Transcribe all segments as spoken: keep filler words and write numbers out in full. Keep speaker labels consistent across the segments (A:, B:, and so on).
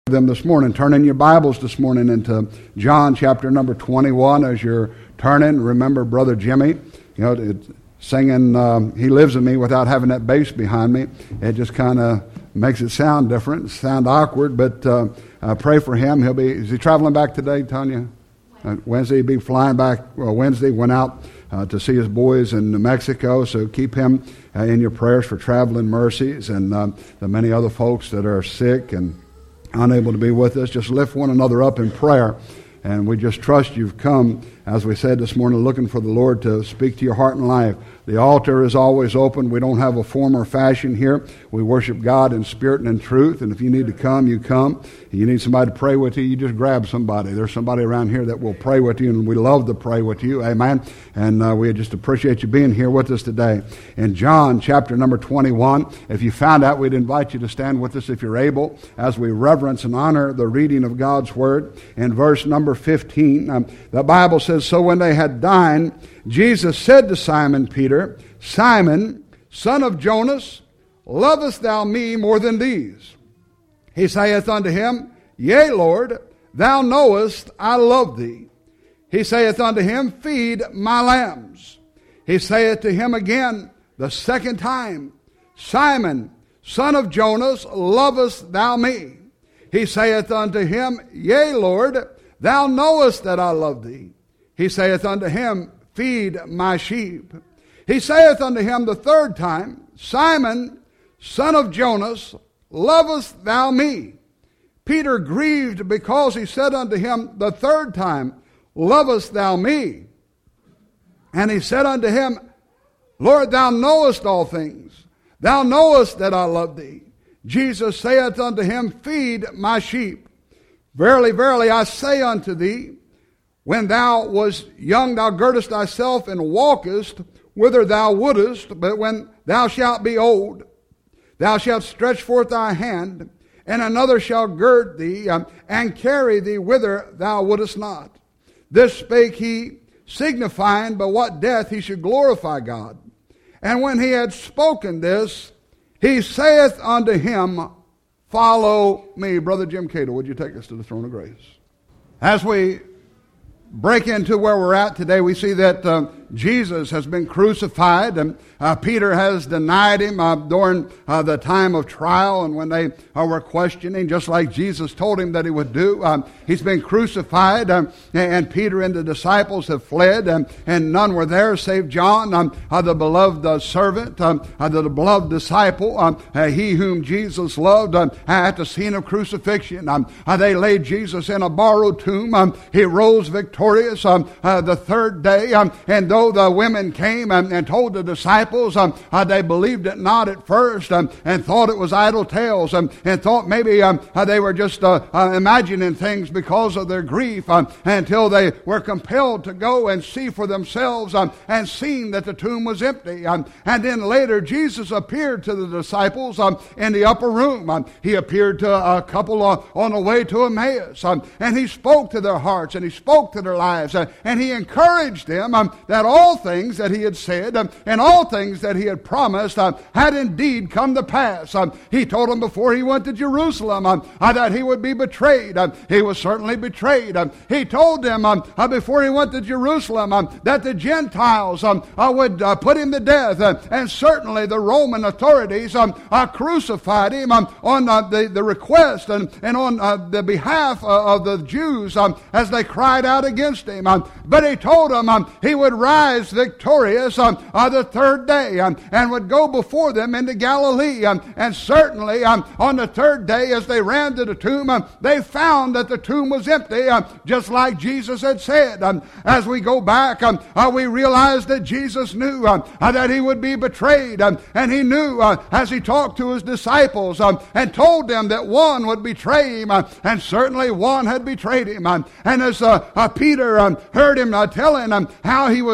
A: them this morning. Turn in your Bibles this morning into John chapter number twenty-one. As you're turning, remember Brother Jimmy, you know, it, singing um, He Lives in Me without having that bass behind me. It just kind of makes it sound different, sound awkward, but uh, uh, pray for him. He'll be, is he traveling back today, Tanya? Uh, Wednesday, he'll be flying back. Well, Wednesday, went out uh, to see his boys in New Mexico, so keep him uh, in your prayers for traveling mercies, and um, the many other folks that are sick and unable to be with us. Just lift one another up in prayer, and we just trust you've come, as we said this morning, looking for the Lord to speak to your heart and life. The altar is always open. We don't have a form or fashion here. We worship God in spirit and in truth, and if you need to come, you come. If you need somebody to pray with you, you just grab somebody. There's somebody around here that will pray with you, and we love to pray with you. Amen. And uh, we just appreciate you being here with us today. In John chapter number twenty-one, if you found out, we'd invite you to stand with us if you're able, as we reverence and honor the reading of God's Word. In verse number fifteen, um, the Bible says, "So when they had dined, Jesus said to Simon Peter, Simon, son of Jonas, lovest thou me more than these? He saith unto him, Yea, Lord, thou knowest I love thee. He saith unto him, Feed my lambs. He saith to him again the second time, Simon, son of Jonas, lovest thou me? He saith unto him, Yea, Lord, thou knowest that I love thee. He saith unto him, Feed my sheep. He saith unto him the third time, Simon, son of Jonas, lovest thou me? Peter grieved because he said unto him the third time, Lovest thou me? And he said unto him, Lord, thou knowest all things. Thou knowest that I love thee. Jesus saith unto him, Feed my sheep. Verily, verily, I say unto thee, when thou wast young, thou girdest thyself and walkest whither thou wouldest, but when thou shalt be old, thou shalt stretch forth thy hand, and another shall gird thee, um, and carry thee whither thou wouldest not. This spake he, signifying by what death he should glorify God. And when he had spoken this, he saith unto him, Follow me. Brother Jim Cato, would you take us to the throne of grace? As we break into where we're at today, we see that uh, Jesus has been crucified, and uh, Peter has denied him uh, during uh, the time of trial, and when they uh, were questioning, just like Jesus told him that he would do. Um, he's been crucified, um, and Peter and the disciples have fled, um, and none were there save John, um, uh, the beloved uh, servant, um, uh, the beloved disciple, um, uh, he whom Jesus loved. Um, at the scene of crucifixion, um, uh, they laid Jesus in a borrowed tomb. Um, he rose victorious um, uh, the third day, um, and though the women came um, and told the disciples, um, uh, they believed it not at first, um, and thought it was idle tales, um, and thought maybe um, uh, they were just uh, uh, imagining things because of their grief, um, until they were compelled to go and see for themselves, um, and seen that the tomb was empty. Um, and then later Jesus appeared to the disciples um, in the upper room. Um, he appeared to a couple uh, on the way to Emmaus, um, and he spoke to their hearts, and he spoke to their lives, uh, and he encouraged them um, that all things that he had said um, and all things that he had promised um, had indeed come to pass. Um, he told them before he went to Jerusalem um, uh, that he would be betrayed. Um, he was certainly betrayed. Um, he told them um, uh, before he went to Jerusalem um, that the Gentiles um, uh, would uh, put him to death, uh, and certainly the Roman authorities um, uh, crucified him um, on uh, the, the request and, and on uh, the behalf uh, of the Jews um, as they cried out against him. Um, but he told them um, he would rise victorious um, uh, the third day um, and would go before them into Galilee. Um, and certainly um, on the third day, as they ran to the tomb, um, they found that the tomb was empty, um, just like Jesus had said. Um, as we go back, um, uh, we realize that Jesus knew um, uh, that he would be betrayed, um, and he knew uh, as he talked to his disciples um, and told them that one would betray him, uh, and certainly one had betrayed him. Um, and as uh, uh, Peter um, heard him uh, telling um, how he was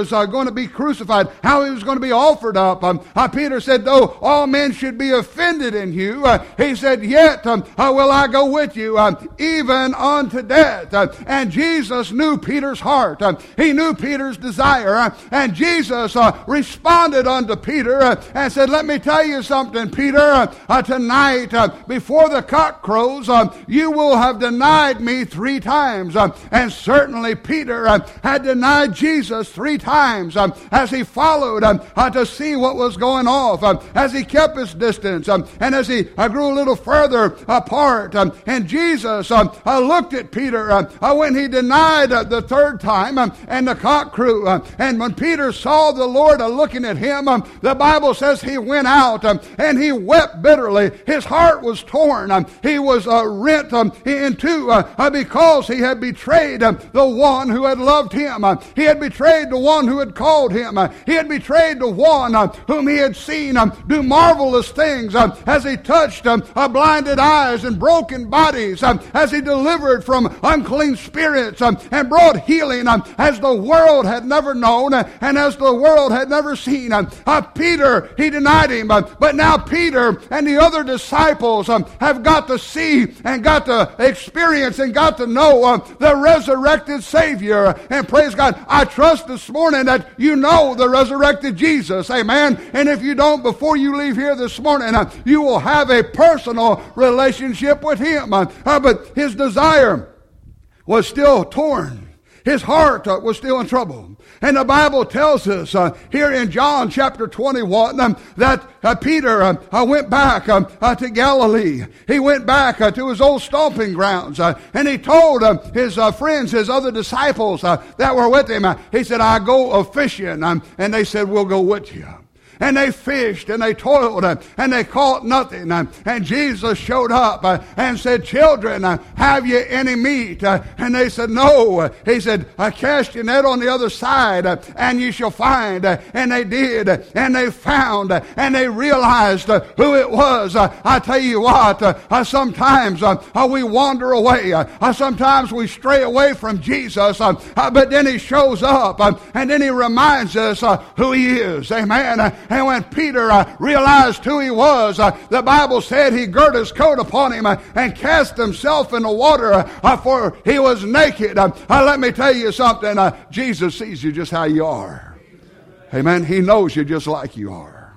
A: was uh, going to be crucified, how he was going to be offered up, um, uh, Peter said, though all men should be offended in you, uh, he said, yet um, uh, will I go with you, uh, even unto death. Uh, and Jesus knew Peter's heart. Uh, he knew Peter's desire. Uh, and Jesus uh, responded unto Peter uh, and said, let me tell you something, Peter. Uh, uh, tonight, uh, before the cock crows, uh, you will have denied me three times. Uh, and certainly Peter uh, had denied Jesus three times um, as he followed um, uh, to see what was going off, um, as he kept his distance, um, and as he uh, grew a little further apart. Um, and Jesus um, uh, looked at Peter uh, uh, when he denied uh, the third time, um, and the cock crew. Uh, and when Peter saw the Lord uh, looking at him, um, the Bible says he went out um, and he wept bitterly. His heart was torn. Um, he was uh, rent um, in two uh, uh, because he had betrayed um, the one who had loved him. Uh, he had betrayed the one who had called him. Uh, he had betrayed the one uh, whom he had seen um, do marvelous things um, as he touched um, uh, blinded eyes and broken bodies, um, as he delivered from unclean spirits um, and brought healing um, as the world had never known uh, and as the world had never seen. Um, uh, Peter, he denied him, uh, but now Peter and the other disciples um, have got to see and got to experience and got to know uh, the resurrected Savior. And praise God, I trust this morning that you know the resurrected Jesus. Amen. And if you don't, before you leave here this morning, uh, you will have a personal relationship with him. Uh, uh, but his desire was still torn. His heart uh, was still in trouble. And the Bible tells us uh, here in John chapter twenty-one um, that uh, Peter uh, uh, went back um, uh, to Galilee. He went back uh, to his old stomping grounds. Uh, and he told uh, his uh, friends, his other disciples uh, that were with him, uh, he said, I go a fishing. Um, and they said, we'll go with you. And they fished and they toiled uh, and they caught nothing. Uh, and Jesus showed up uh, and said, children, uh, have you any meat? Uh, and they said, no. Uh, he said, uh, cast your net on the other side uh, and you shall find. Uh, and they did. Uh, and they found. Uh, and they realized uh, who it was. Uh, I tell you what, uh, uh, sometimes uh, uh, we wander away. Uh, uh, sometimes we stray away from Jesus. Uh, uh, but then he shows up uh, and then he reminds us uh, who he is. Amen. Uh, And when Peter uh, realized who he was, uh, the Bible said he girt his coat upon him uh, and cast himself in the water, uh, for he was naked. Uh, uh, let me tell you something. Uh, Jesus sees you just how you are. Amen. He knows you just like you are.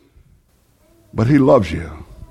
A: But he loves you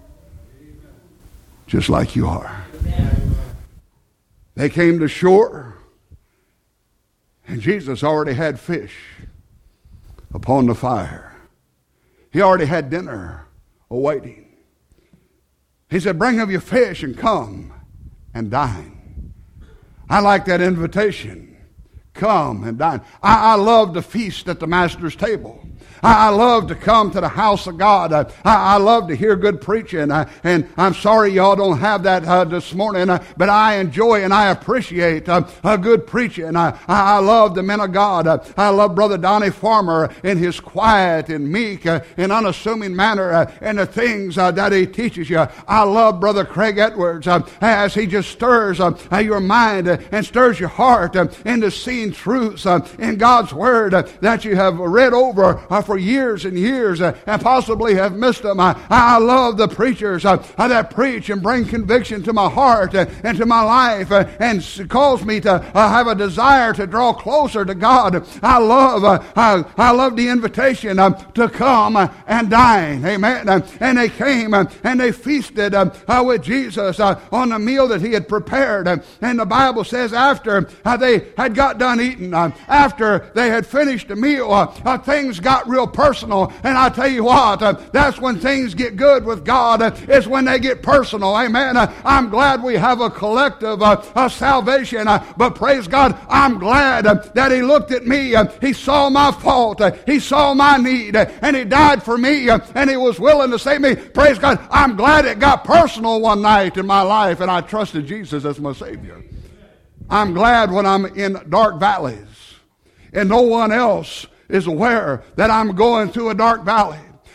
A: just like you are. They came to shore, and Jesus already had fish upon the fire. He already had dinner awaiting. He said, bring of your fish and come and dine. I like that invitation. Come and dine. I, I love to feast at the Master's table. I, I love to come to the house of God. I, I, I love to hear good preaching. I, and I'm sorry y'all don't have that uh, this morning, uh, but I enjoy and I appreciate uh, a good preaching. I, I, I love the men of God. Uh, I love Brother Donnie Farmer in his quiet and meek uh, and unassuming manner uh, and the things uh, that he teaches you. I love Brother Craig Edwards uh, as he just stirs uh, your mind uh, and stirs your heart uh, into seeing truths uh, in God's Word uh, that you have read over uh, for years and years uh, and possibly have missed them. I, I love the preachers uh, that preach and bring conviction to my heart uh, and to my life uh, and cause me to uh, have a desire to draw closer to God. I love uh, I, I love the invitation uh, to come uh, and dine. Amen. Uh, and they came uh, and they feasted uh, uh, with Jesus uh, on the meal that he had prepared. Uh, and the Bible says after uh, they had got done eating, uh, after they had finished the meal, uh, uh, things got real personal. And I tell you what, uh, that's when things get good with God. Uh, it's when they get personal. Amen. Uh, I'm glad we have a collective uh, uh, salvation. Uh, but praise God, I'm glad uh, that he looked at me. Uh, he saw my fault. Uh, he saw my need. Uh, and he died for me. Uh, and he was willing to save me. Praise God. I'm glad it got personal one night in my life and I trusted Jesus as my Savior. I'm glad when I'm in dark valleys and no one else is aware that I'm going through a dark valley,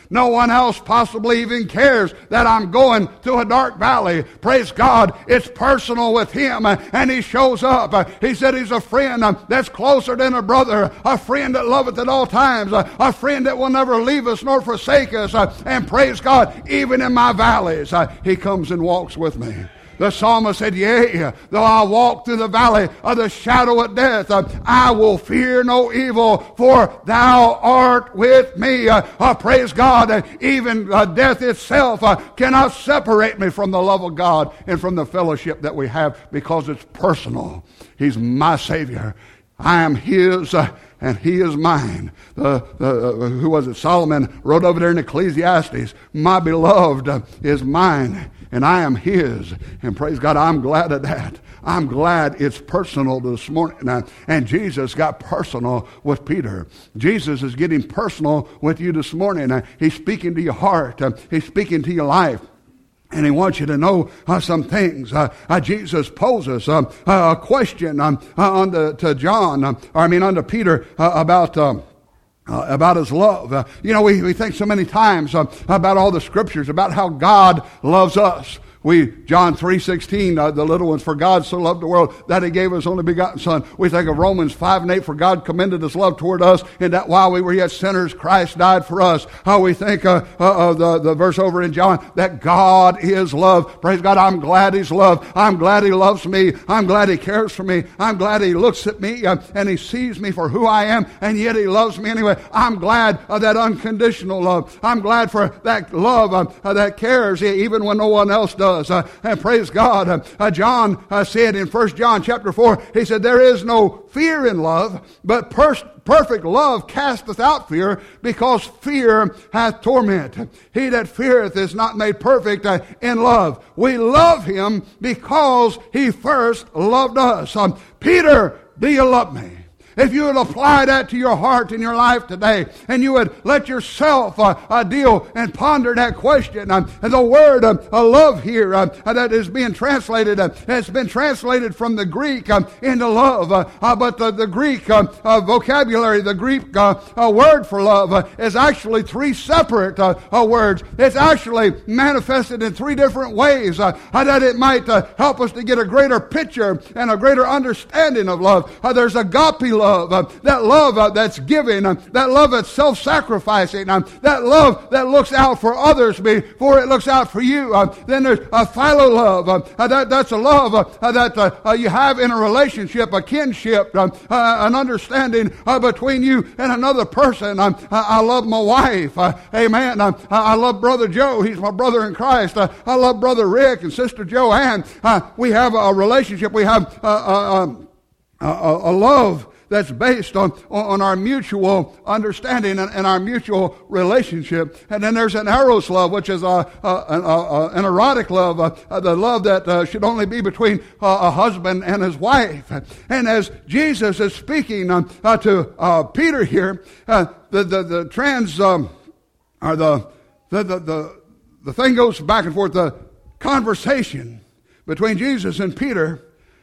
A: No one else possibly even cares that I'm going through a dark valley. Praise God, it's personal with Him, and He shows up. He said He's a friend that's closer than a brother, a friend that loveth at all times, a friend that will never leave us nor forsake us. And praise God, even in my valleys, He comes and walks with me. The psalmist said, yea, though I walk through the valley of the shadow of death, uh, I will fear no evil, for thou art with me. Uh, uh, praise God, uh, even uh, death itself uh, cannot separate me from the love of God and from the fellowship that we have, because it's personal. He's my Savior. I am His, uh, and He is mine. The, the, uh, who was it? Solomon wrote over there in Ecclesiastes, my beloved uh, is mine, and I am His. And praise God, I'm glad of that. I'm glad it's personal this morning. And Jesus got personal with Peter. Jesus is getting personal with you this morning. He's speaking to your heart. He's speaking to your life. And He wants you to know uh, some things. Uh, uh, Jesus poses uh, a question um, uh, unto, to John, uh, or I mean unto Peter, uh, about um, uh, about His love. Uh, you know, we, we think so many times uh, about all the scriptures, about how God loves us. We, John three sixteen, uh, the little ones, for God so loved the world that He gave His only begotten Son. We think of Romans five and eight, for God commended His love toward us, and that while we were yet sinners, Christ died for us. How we think uh, uh, of the, the verse over in John, that God is love. Praise God, I'm glad He's love. I'm glad He loves me. I'm glad He cares for me. I'm glad He looks at me uh, and He sees me for who I am, and yet He loves me anyway. I'm glad of that unconditional love. I'm glad for that love uh, uh, that cares even when no one else does. Uh, and praise God, uh, uh, John uh, said in First John chapter four, he said, there is no fear in love, but pers- perfect love casteth out fear, because fear hath torment. He that feareth is not made perfect uh, in love. We love Him because He first loved us. Um, Peter, do you love me? If you would apply that to your heart and your life today, and you would let yourself uh, uh, deal and ponder that question. Um, the word uh, uh, love here uh, uh, that is being translated, uh, it's been translated from the Greek uh, into love. Uh, uh, but the, the Greek uh, uh, vocabulary, the Greek uh, uh, word for love uh, is actually three separate uh, uh, words. It's actually manifested in three different ways uh, uh, that it might uh, help us to get a greater picture and a greater understanding of love. Uh, there's agape love. Love, uh, that love uh, that's giving, uh, that love that's self-sacrificing, uh, that love that looks out for others before it looks out for you. Uh, then there's a philo love. Uh, uh, that, that's a love uh, uh, that uh, uh, you have in a relationship, a kinship, uh, uh, an understanding uh, between you and another person. Um, I, I love my wife. Uh, amen. Um, I, I love Brother Joe. He's my brother in Christ. Uh, I love Brother Rick and Sister Joanne. Uh, we have a relationship. We have uh, uh, um, a, a, a love that's based on, on our mutual understanding and, and our mutual relationship. And then there's an eros love, which is a, a, a, a, an erotic love, a, the love that uh, should only be between uh, a husband and his wife. And as Jesus is speaking uh, uh, to uh, Peter here, uh, the, the, the trans, um, or the, the, the, the, the thing goes back and forth, the conversation between Jesus and Peter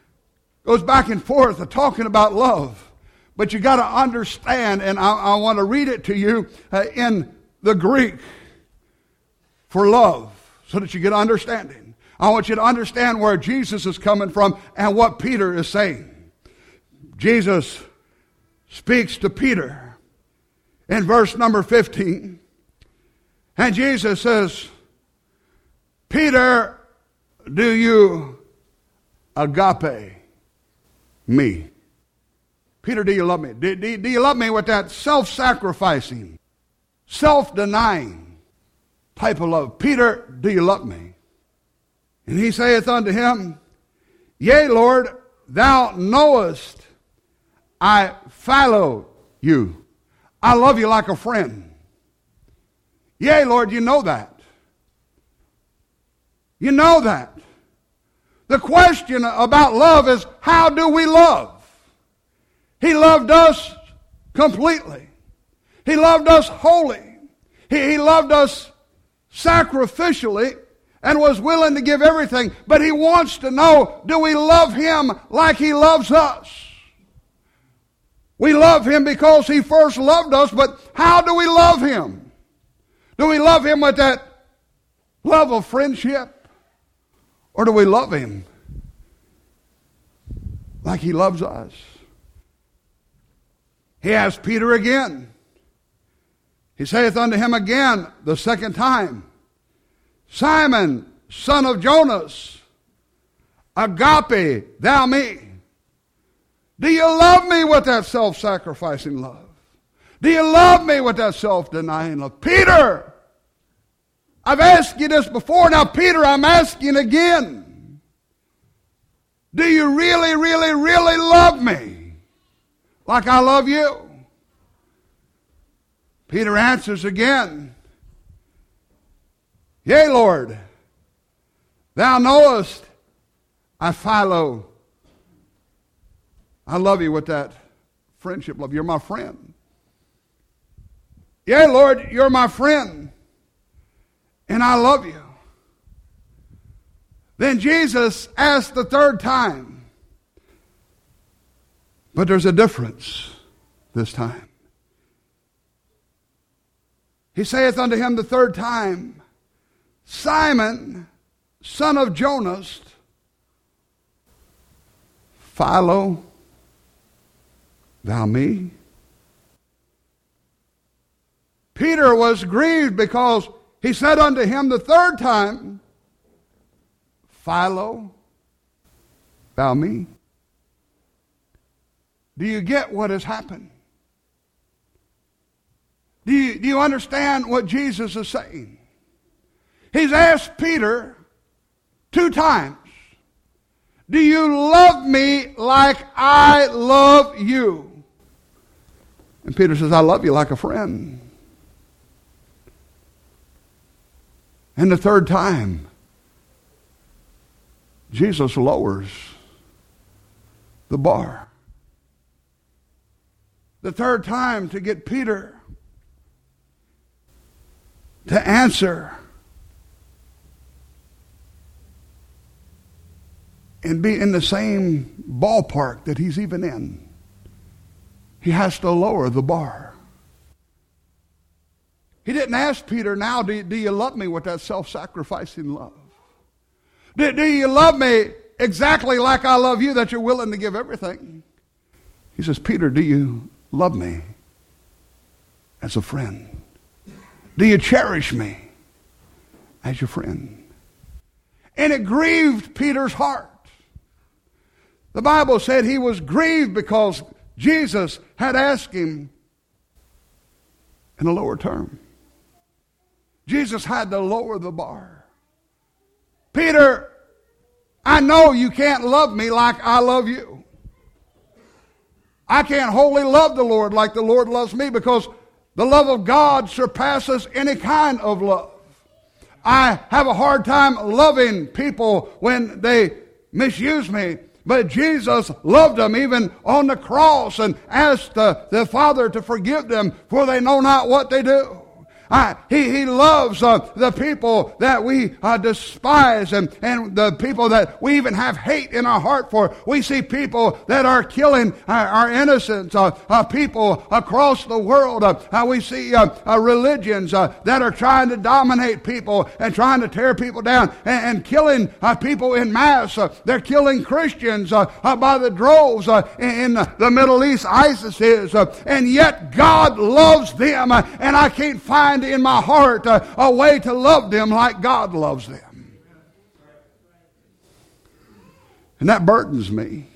A: goes back and forth, uh, talking about love. But you got to understand, and I, I want to read it to you uh, in the Greek for love, so that you get understanding. I want you to understand where Jesus is coming from and what Peter is saying. Jesus speaks to Peter in verse number fifteen, and Jesus says, Peter, do you agape me? Peter, do you love me? Do, do, do you love me with that self-sacrificing, self-denying type of love? Peter, do you love me? And he saith unto him, Yea, Lord, thou knowest I follow you. I love you like a friend. Yea, Lord, you know that. You know that. The question about love is, how do we love? He loved us completely. He loved us wholly. He, he loved us sacrificially and was willing to give everything. But He wants to know, do we love Him like He loves us? We love Him because He first loved us, but how do we love Him? Do we love him with that love of friendship? Or do we love him like he loves us? He asked Peter again. He saith unto him again the second time, Simon, son of Jonas, agape thou me? Do you love me with that self-sacrificing love? Do you love me with that self-denying love? Peter, I've asked you this before. Now, Peter, I'm asking again. Do you really, really, really love me like I love you? Peter answers again, Yea, Lord, thou knowest I Philo. I love you with that friendship love. You're my friend. Yea, Lord, you're my friend, and I love you. Then Jesus asked the third time, but there's a difference this time. He saith unto him the third time, Simon, son of Jonas, Philo thou me? Peter was grieved because he said unto him the third time, Philo thou me? Do you get what has happened? Do you, do you understand what Jesus is saying? He's asked Peter two times, do you love me like I love you? And Peter says, I love you like a friend. And the third time, Jesus lowers the bar. The third time to get Peter to answer and be in the same ballpark that he's even in. He has to lower the bar. He didn't ask Peter, now, do you, do you love me with that self-sacrificing love? Do, do you love me exactly like I love you, that you're willing to give everything? He says, Peter, do you love me as a friend? Do you cherish me as your friend? And it grieved Peter's heart. The Bible said he was grieved because Jesus had asked him in a lower term. Jesus had to lower the bar. Peter, I know you can't love me like I love you. I can't wholly love the Lord like the Lord loves me, because the love of God surpasses any kind of love. I have a hard time loving people when they misuse me. But Jesus loved them even on the cross and asked the, the Father to forgive them, for they know not what they do. I, he, he loves uh, the people that we uh, despise, and, and the people that we even have hate in our heart for. We see people that are killing our, our innocents, uh, uh, people across the world. Uh, uh, we see uh, uh, religions uh, that are trying to dominate people and trying to tear people down and, and killing uh, people in mass. Uh, they're killing Christians uh, uh, by the droves uh, in, in the Middle East. ISIS is. Uh, and yet God loves them, uh, and I can't find in my heart uh, a way to love them like God loves them. And that burdens me.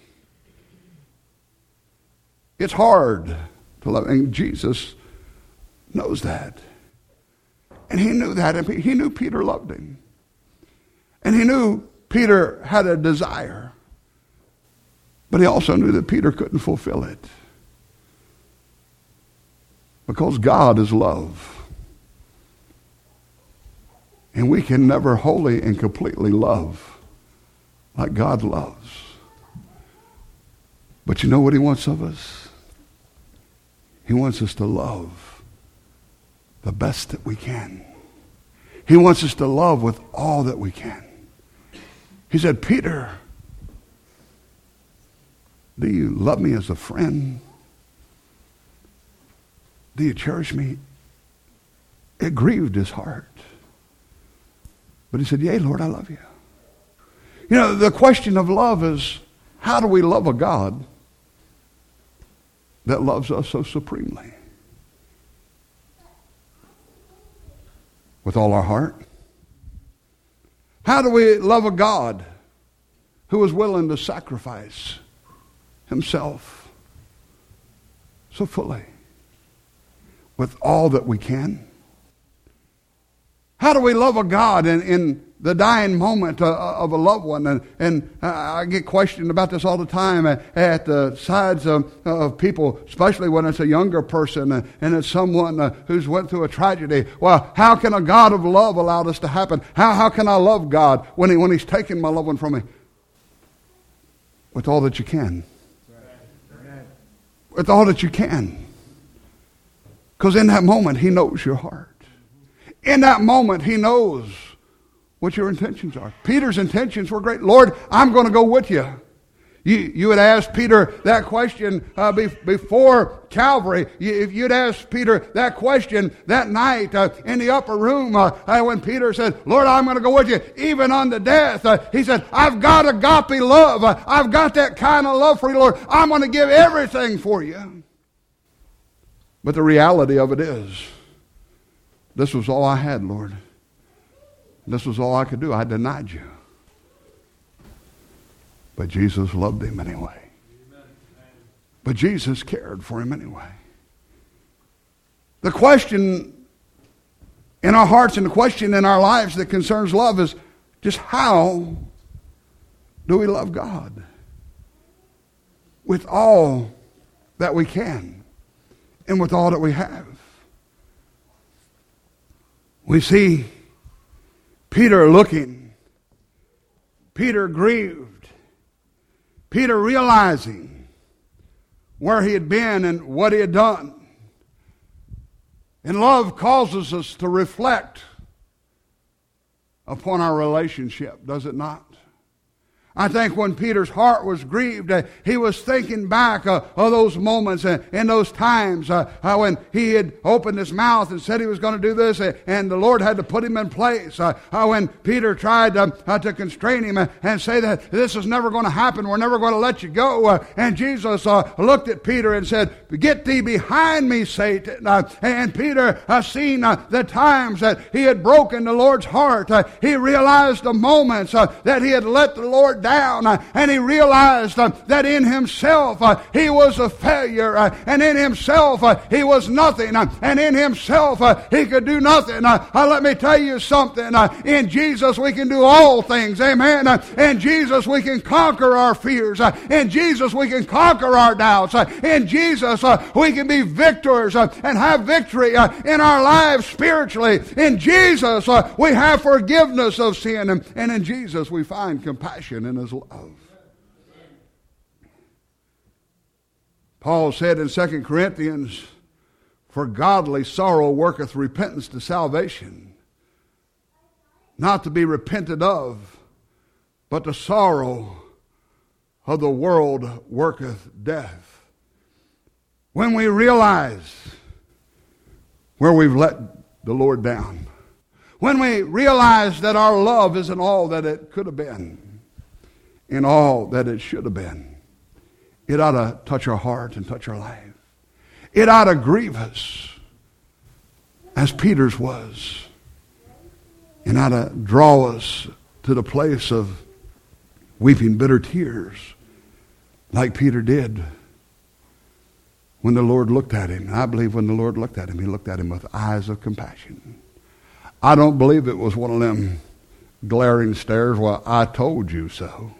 A: It's hard to love, and Jesus knows that. And he knew that, and he knew Peter loved him. And he knew Peter had a desire. But he also knew that Peter couldn't fulfill it. Because God is love. And we can never wholly and completely love like God loves. But you know what he wants of us? He wants us to love the best that we can. He wants us to love with all that we can. He said, Peter, do you love me as a friend? Do you cherish me It grieved his heart. But he said, yea, Lord, I love you. You know, the question of love is, how do we love a God that loves us so supremely? With all our heart? How do we love a God who is willing to sacrifice himself so fully with all that we can? How do we love a God in, in the dying moment uh, of a loved one? And, and I get questioned about this all the time at, at the sides of, of people, especially when it's a younger person and, and it's someone uh, who's went through a tragedy. Well, how can a God of love allow this to happen? How, how can I love God when, he, when he's taken my loved one from me? With all that you can. With all that you can. Because in that moment, he knows your heart. In that moment, he knows what your intentions are. Peter's intentions were great. Lord, I'm going to go with you. You, you had asked Peter that question uh, be, before Calvary. You, if you'd asked Peter that question that night uh, in the upper room, uh, uh, when Peter said, Lord, I'm going to go with you, even unto death. Uh, he said, I've got agape love. Uh, I've got that kind of love for you, Lord. I'm going to give everything for you. But the reality of it is, this was all I had, Lord. This was all I could do. I denied you. But Jesus loved him anyway. But Jesus cared for him anyway. The question in our hearts and the question in our lives that concerns love is just how do we love God? With all that we can and with all that we have. We see Peter looking, Peter grieved, Peter realizing where he had been and what he had done. And love causes us to reflect upon our relationship, does it not? I think when Peter's heart was grieved, uh, he was thinking back uh, of those moments uh, in those times uh, uh, when he had opened his mouth and said he was going to do this, uh, and the Lord had to put him in place. Uh, uh, when Peter tried uh, uh, to constrain him uh, and say that this is never going to happen, we're never going to let you go. Uh, and Jesus uh, looked at Peter and said, get thee behind me, Satan. Uh, and Peter uh, seen uh, the times that he had broken the Lord's heart. Uh, he realized the moments uh, that he had let the Lord down, uh, and he realized uh, that in himself uh, he was a failure, uh, and in himself uh, he was nothing, uh, and in himself uh, he could do nothing. Uh, uh, let me tell you something. Uh, in Jesus we can do all things. Amen. Uh, in Jesus we can conquer our fears. Uh, in Jesus we can conquer our doubts. Uh, in Jesus uh, we can be victors uh, and have victory uh, in our lives spiritually. In Jesus uh, we have forgiveness of sin, and, and in Jesus we find compassion in his love. Paul said in Second Corinthians, for godly sorrow worketh repentance to salvation, not to be repented of, but the sorrow of the world worketh death. When we realize where we've let the Lord down, when we realize that our love isn't all that it could have been, in all that it should have been, it ought to touch our heart and touch our life. It ought to grieve us as Peter's was, and ought to draw us to the place of weeping bitter tears like Peter did when the Lord looked at him. And I believe when the Lord looked at him, he looked at him with eyes of compassion. I don't believe it was one of them glaring stares, well, I told you so.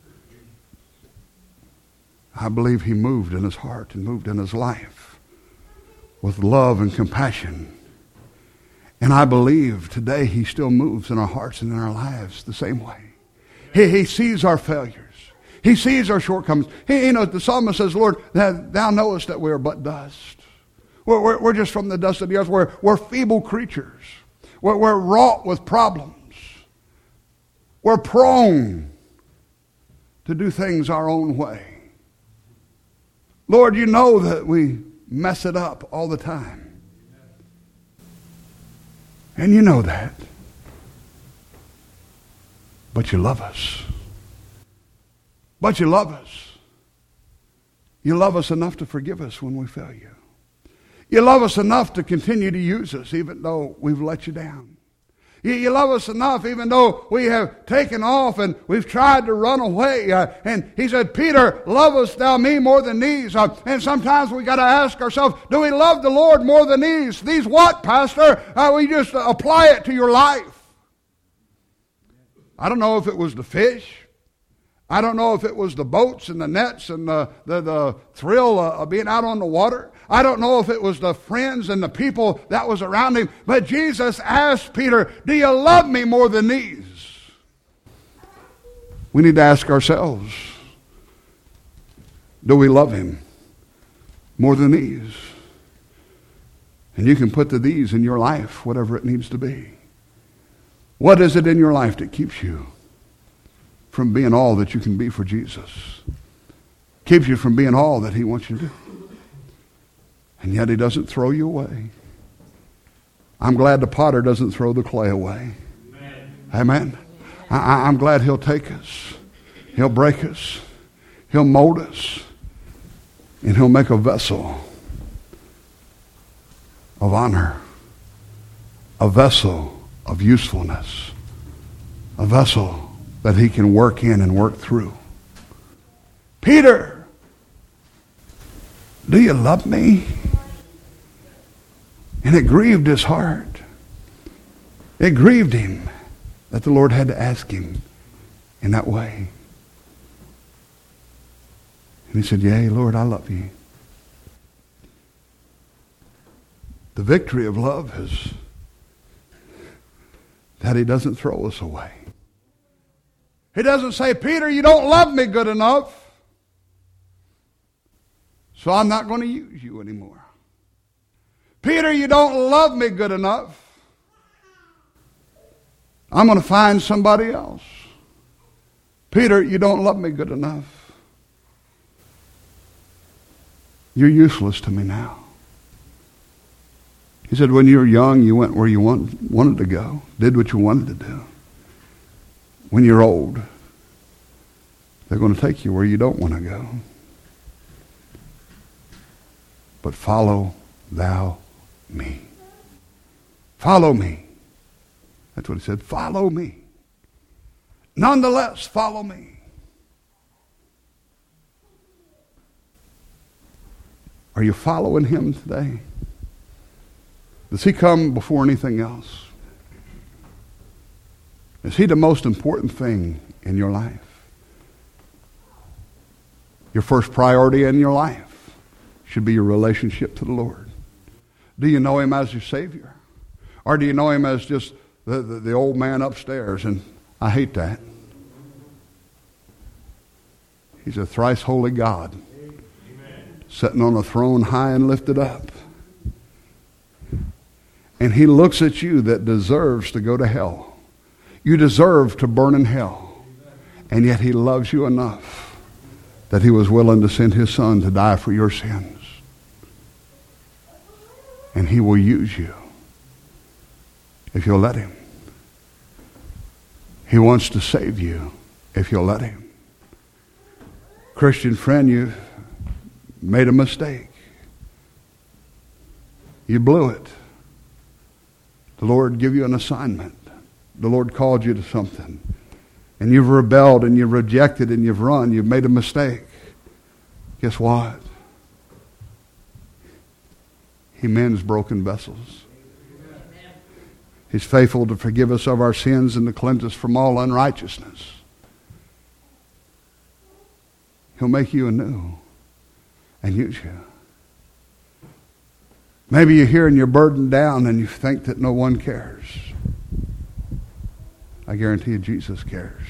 A: I believe he moved in his heart and moved in his life with love and compassion. And I believe today he still moves in our hearts and in our lives the same way. He, he sees our failures. He sees our shortcomings. He, you know, the psalmist says, Lord, thou knowest that we are but dust. We're, we're, we're just from the dust of the earth. We're, we're feeble creatures. We're, we're wrought with problems. We're prone to do things our own way. Lord, you know that we mess it up all the time. And you know that. But you love us. But you love us. You love us enough to forgive us when we fail you. You love us enough to continue to use us even though we've let you down. You, you love us enough even though we have taken off and we've tried to run away. Uh, and he said, Peter, lovest thou me more than these? Uh, and sometimes we got to ask ourselves, do we love the Lord more than these? These what, Pastor? Uh, we just uh, apply it to your life. I don't know if it was the fish. I don't know if it was the boats and the nets and the, the, the thrill of being out on the water. I don't know if it was the friends and the people that was around him. But Jesus asked Peter, do you love me more than these? We need to ask ourselves, do we love him more than these? And you can put the these in your life, whatever it needs to be. What is it in your life that keeps you from being all that you can be for Jesus? Keeps you from being all that he wants you to do. And yet he doesn't throw you away. I'm glad the potter doesn't throw the clay away. Amen. Amen. I, I'm glad he'll take us. He'll break us. He'll mold us. And he'll make a vessel of honor. A vessel of usefulness. A vessel that he can work in and work through. Peter, do you love me? And it grieved his heart. It grieved him that the Lord had to ask him in that way. And he said, yea, Lord, I love you. The victory of love is that he doesn't throw us away. He doesn't say, Peter, you don't love me good enough, so I'm not going to use you anymore. Peter, you don't love me good enough, I'm going to find somebody else. Peter, you don't love me good enough. You're useless to me now. He said, when you were young, you went where you want, wanted to go, did what you wanted to do. When you're old, they're going to take you where you don't want to go. But follow thou me. Follow me. That's what he said. Follow me. Nonetheless, follow me. Are you following him today? Does he come before anything else? Is he the most important thing in your life? Your first priority in your life should be your relationship to the Lord. Do you know him as your Savior? Or do you know him as just the, the, the old man upstairs? And I hate that. He's a thrice holy God. Amen. Sitting on a throne high and lifted up. And he looks at you that deserves to go to hell. You deserve to burn in hell. And yet he loves you enough that he was willing to send his son to die for your sins. And he will use you if you'll let him. He wants to save you if you'll let him. Christian friend, you've made a mistake. You blew it. The Lord gave you an assignment. The Lord called you to something. And you've rebelled and you've rejected and you've run. You've made a mistake. Guess what? He mends broken vessels. Amen. He's faithful to forgive us of our sins and to cleanse us from all unrighteousness. He'll make you anew and use you. Maybe you're here and you're burdened down and you think that no one cares. I guarantee you Jesus cares.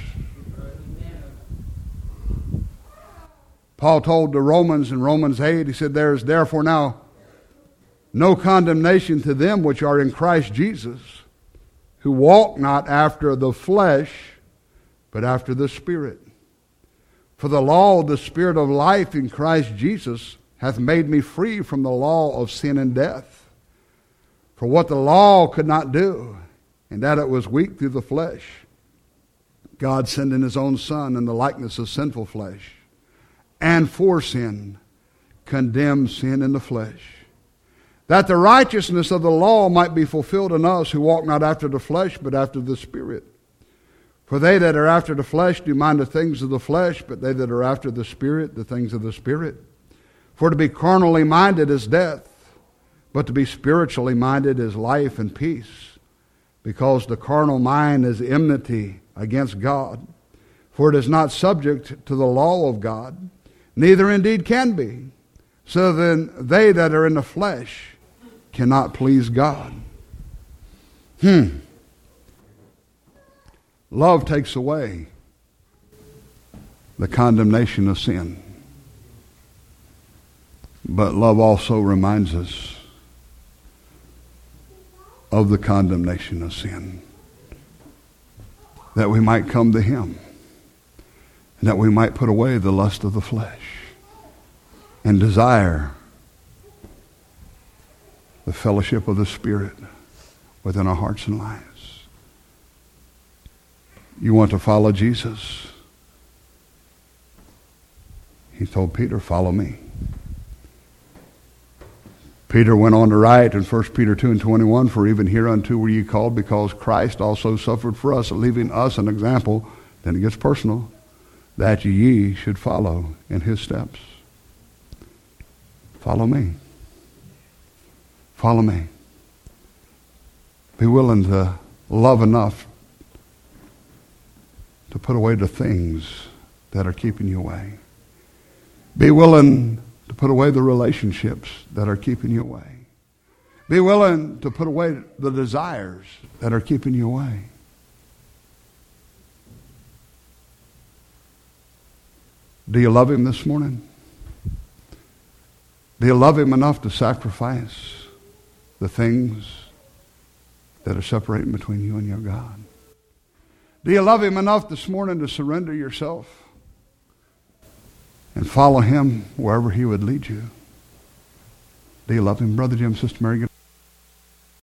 A: Paul told the Romans in Romans eight, he said, there is therefore now no condemnation to them which are in Christ Jesus, who walk not after the flesh, but after the Spirit. For the law of the Spirit of life in Christ Jesus hath made me free from the law of sin and death. For what the law could not do, and that it was weak through the flesh, God sending his own Son in the likeness of sinful flesh, and for sin, condemned sin in the flesh, that the righteousness of the law might be fulfilled in us who walk not after the flesh, but after the Spirit. For they that are after the flesh do mind the things of the flesh, but they that are after the Spirit, the things of the Spirit. For to be carnally minded is death, but to be spiritually minded is life and peace, because the carnal mind is enmity against God, for it is not subject to the law of God, neither indeed can be. So then they that are in the flesh cannot please God. Hmm. Love takes away the condemnation of sin. But love also reminds us of the condemnation of sin, that we might come to him, and that we might put away the lust of the flesh and desire the fellowship of the Spirit within our hearts and lives. You want to follow Jesus? He told Peter, follow me. Peter went on to write in First Peter two and twenty-one, for even hereunto were ye called, because Christ also suffered for us, leaving us an example, then it gets personal, that ye should follow in his steps. Follow me. Follow me. Be willing to love enough to put away the things that are keeping you away. Be willing to put away the relationships that are keeping you away. Be willing to put away the desires that are keeping you away. Do you love him this morning? Do you love him enough to sacrifice the things that are separating between you and your God? Do you love him enough this morning to surrender yourself and follow him wherever he would lead you? Do you love him, Brother Jim, Sister Mary?